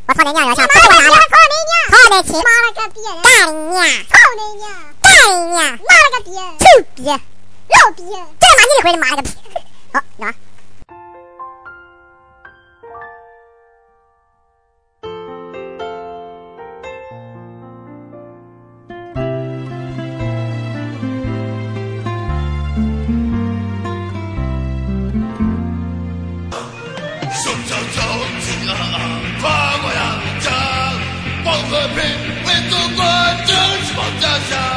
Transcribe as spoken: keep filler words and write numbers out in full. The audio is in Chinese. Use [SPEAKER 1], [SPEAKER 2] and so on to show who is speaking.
[SPEAKER 1] 我操你娘！我操！
[SPEAKER 2] 操你娘！操你娘！
[SPEAKER 1] 操你亲！
[SPEAKER 2] 妈了个逼！
[SPEAKER 1] 干你娘！
[SPEAKER 2] 操你娘！
[SPEAKER 1] 干你娘！
[SPEAKER 2] 妈了个逼！
[SPEAKER 1] 臭逼！
[SPEAKER 2] 老逼！
[SPEAKER 1] 这他妈你这回妈了个逼！好，那。
[SPEAKER 3] 手上交情啊，跨过洋江，黄河平为祖国争取梦家乡。